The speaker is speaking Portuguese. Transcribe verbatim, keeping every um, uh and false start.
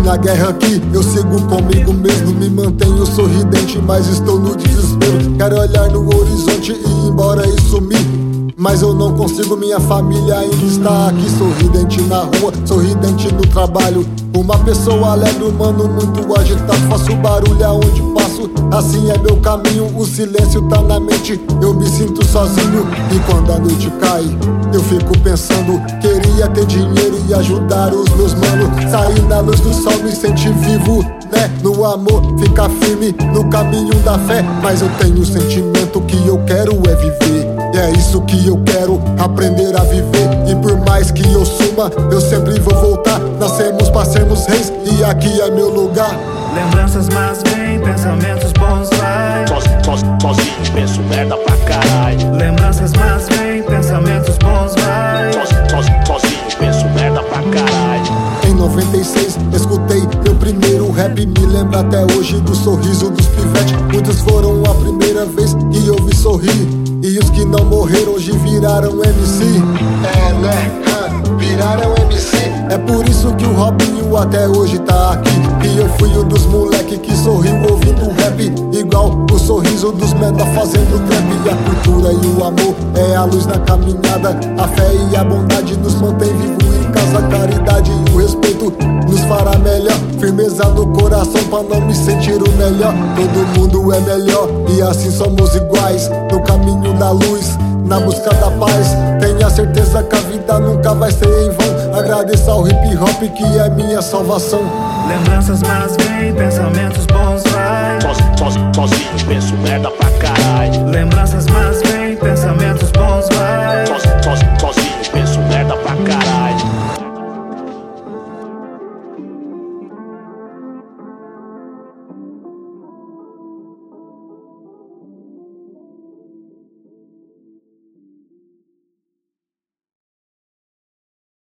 na guerra aqui, eu sigo comigo mesmo. Me mantenho sorridente, mas estou no desespero. Quero olhar no horizonte e ir embora e sumir, mas eu não consigo, minha família ainda está aqui. Sorridente na rua, sorridente no trabalho. Uma pessoa alegre, humano muito agitado. Faço barulho aonde passo, assim é meu caminho. O silêncio tá na mente, eu me sinto sozinho. E quando a noite cai, eu fico pensando, queria ter dinheiro e ajudar os meus manos. Sair na luz do sol, me sentir vivo, né? No amor, ficar firme no caminho da fé. Mas eu tenho um sentimento que eu quero é viver. E é isso que eu quero, aprender a viver. E por mais que eu suma, eu sempre vou voltar. Nascemos pra sermos reis e aqui é meu lugar. Lembranças más vêm, pensamentos bons vai. Sozinho, sozinho, penso merda pra caralho. Lembranças más vêm, pensamentos bons vai. Sozinho, sozinho, penso merda pra caralho. Em noventa e seis, escutei meu primeiro rap. Me lembro até hoje do sorriso dos pivetes. Muitos foram a primeira vez que eu vi sorrir, e os que não morreram hoje viraram M C. É, né? Viraram M C. É por isso que o Robinho até hoje tá aqui. E eu fui um dos moleque que sorriu ouvindo rap, igual o sorriso dos menor fazendo trap. E a cultura e o amor é a luz na caminhada. A fé e a bondade nos mantém vivo em casa. A caridade e o respeito nos fará melhor. Firmeza no coração pra não me sentir o melhor. Todo mundo é melhor e assim somos iguais. No caminho da luz, na busca da paz. Tenha certeza que a vida nunca vai ser em vão. Agradeça ao hip hop que é minha salvação. Lembranças más vêm, pensamentos bons vai. Sozinho, sozinho, penso merda pra